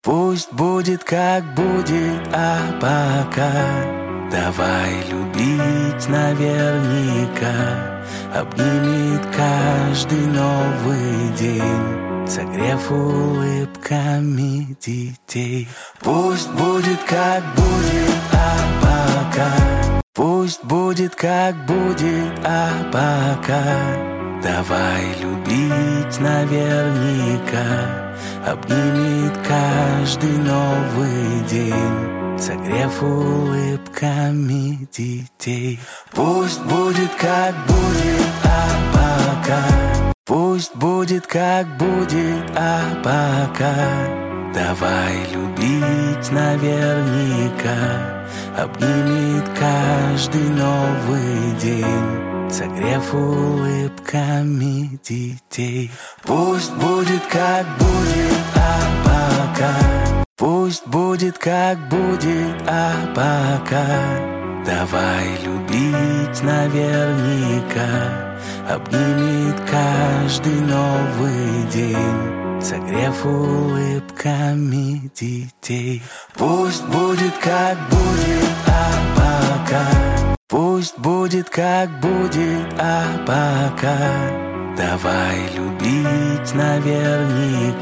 Пусть будет как будет, а пока давай любить наверняка. Обнимет каждый новый день, согрев улыбками детей. Пусть будет как будет, а пока пусть будет как будет, а пока давай любить наверняка. Обнимет каждый новый день, согрев улыбками детей. Пусть будет как будет, а пока пусть будет как будет, а пока давай любить наверняка. Обнимет каждый новый день, согрев улыбками детей. Пусть будет как будет, а пока пусть будет как будет, а пока давай любить наверняка. Обнимет каждый новый день, согрев улыбками детей. Пусть будет как будет, а пока пусть будет как будет, а пока давай любить наверняка.